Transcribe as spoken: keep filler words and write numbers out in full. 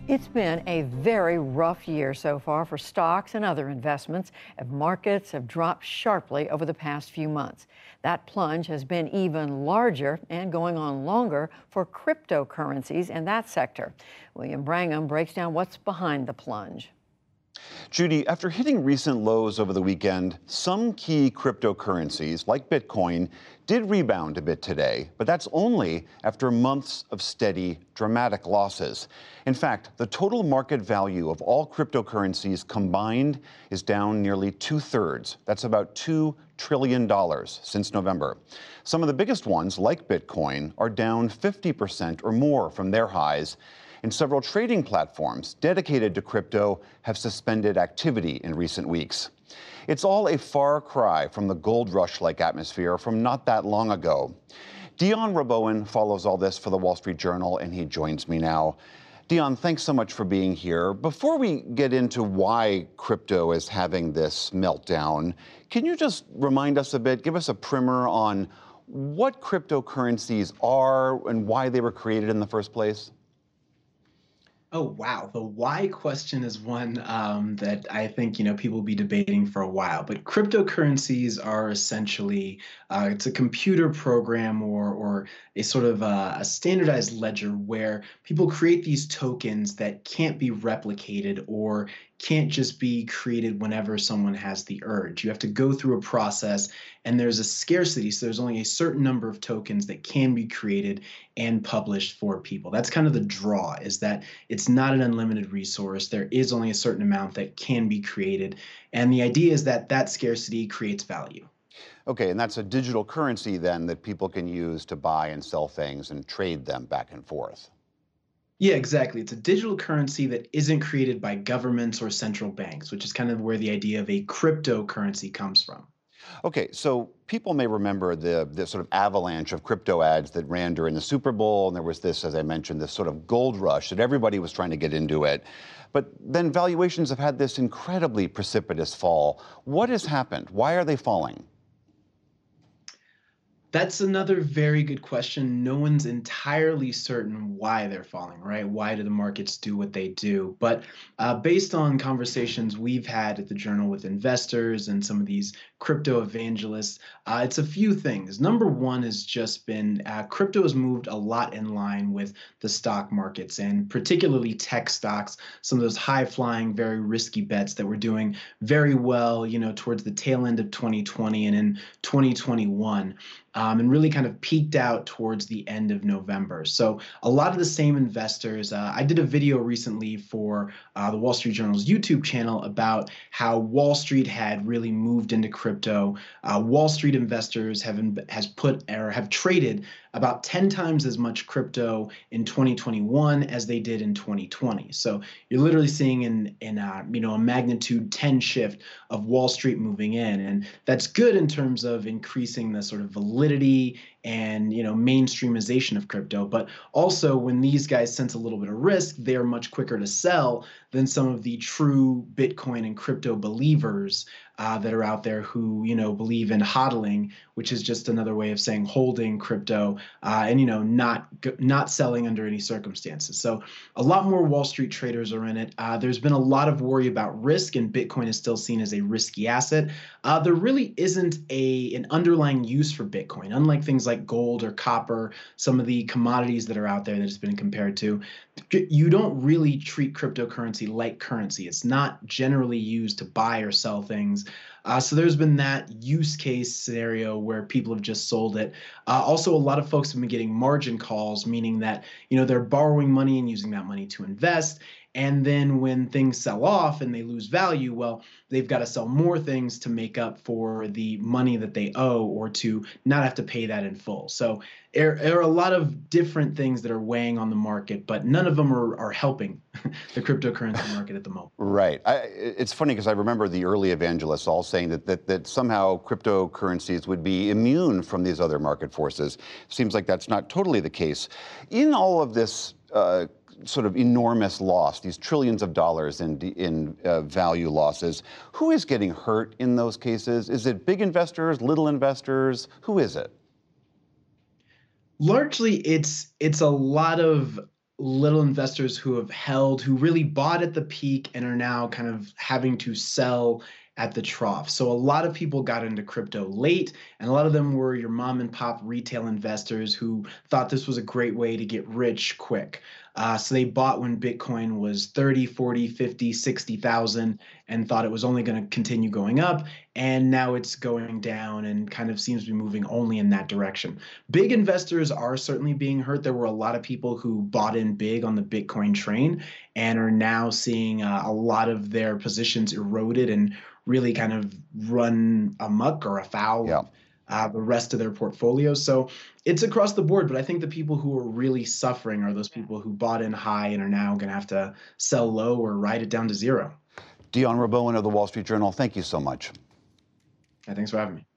It's been a very rough year so far for stocks and other investments, as markets have dropped sharply over the past few months. That plunge has been even larger and going on longer for cryptocurrencies in that sector. William Brangham breaks down what's behind the plunge. Judy, after hitting recent lows over the weekend, some key cryptocurrencies, like Bitcoin, did rebound a bit today, but that's only after months of steady, dramatic losses. In fact, the total market value of all cryptocurrencies combined is down nearly two-thirds. That's about two trillion dollars since November. Some of the biggest ones, like Bitcoin, are down fifty percent or more from their highs. And several trading platforms dedicated to crypto have suspended activity in recent weeks. It's all a far cry from the gold rush-like atmosphere from not that long ago. Dion Rabouin follows all this for the Wall Street Journal, and he joins me now. Dion, thanks so much for being here. Before we get into why crypto is having this meltdown, can you just remind us a bit, give us a primer on what cryptocurrencies are and why they were created in the first place? Oh, wow. The why question is one um, that I think, you know, people will be debating for a while. But cryptocurrencies are essentially, uh, it's a computer program or, or a sort of uh, a standardized ledger where people create these tokens that can't be replicated or can't just be created whenever someone has the urge. You have to go through a process, and there's a scarcity. So there's only a certain number of tokens that can be created and published for people. That's kind of the draw, is that it's not an unlimited resource. There is only a certain amount that can be created. And the idea is that that scarcity creates value. Okay, and that's a digital currency then that people can use to buy and sell things and trade them back and forth. Yeah, exactly. It's a digital currency that isn't created by governments or central banks, which is kind of where the idea of a cryptocurrency comes from. Okay, so people may remember the, the sort of avalanche of crypto ads that ran during the Super Bowl, and there was this, as I mentioned, this sort of gold rush that everybody was trying to get into it. But then valuations have had this incredibly precipitous fall. What has happened? Why are they falling? That's another very good question. No one's entirely certain why they're falling, right? Why do the markets do what they do? But uh, based on conversations we've had at the Journal with investors and some of these crypto evangelists, uh, it's a few things. Number one has just been uh, crypto has moved a lot in line with the stock markets, and particularly tech stocks, some of those high flying, very risky bets that were doing very well, you know, towards the tail end of twenty twenty and in twenty twenty-one. Um, and really kind of peaked out towards the end of November. So a lot of the same investors, uh, I did a video recently for uh, the Wall Street Journal's YouTube channel about how Wall Street had really moved into crypto. Uh, Wall Street investors have has put or have traded about ten times as much crypto in twenty twenty-one as they did in twenty twenty. So you're literally seeing in in a, you know a magnitude ten shift of Wall Street moving in, and that's good in terms of increasing the sort of validity and you know mainstreamization of crypto. But also, when these guys sense a little bit of risk, they are much quicker to sell than some of the true Bitcoin and crypto believers uh, that are out there who you know believe in hodling, which is just another way of saying holding crypto uh, and you know not not selling under any circumstances. So a lot more Wall Street traders are in it. Uh, there's been a lot of worry about risk, and Bitcoin is still seen as a risky asset. Uh, there really isn't a an underlying use for Bitcoin, unlike things like gold or copper, some of the commodities that are out there that it's been compared to. You don't really treat cryptocurrency like currency. It's not generally used to buy or sell things. Uh, so there's been that use case scenario where people have just sold it. Uh, also, a lot of folks have been getting margin calls, meaning that you know they're borrowing money and using that money to invest. And then when things sell off and they lose value, well, they've got to sell more things to make up for the money that they owe or to not have to pay that in full. So there, there are a lot of different things that are weighing on the market, but none of them are, are helping the cryptocurrency market at the moment. Right. I, it's funny because I remember the early evangelists all saying that, that that somehow cryptocurrencies would be immune from these other market forces. Seems like that's not totally the case. In all of this uh, sort of enormous loss, these trillions of dollars in in uh, value losses, who is getting hurt in those cases? Is it big investors, little investors? Who is it? Largely, it's it's a lot of little investors who have held, who really bought at the peak and are now kind of having to sell at the trough. So a lot of people got into crypto late, and a lot of them were your mom and pop retail investors who thought this was a great way to get rich quick. Uh, so they bought when Bitcoin was thirty, forty, fifty, sixty thousand and thought it was only going to continue going up. And now it's going down and kind of seems to be moving only in that direction. Big investors are certainly being hurt. There were a lot of people who bought in big on the Bitcoin train and are now seeing uh, a lot of their positions eroded and really kind of run amok or afoul Yeah. uh, the rest of their portfolio. So it's across the board, but I think the people who are really suffering are those people who bought in high and are now going to have to sell low or ride it down to zero. Dion Rabouin of the Wall Street Journal, thank you so much. Yeah, thanks for having me.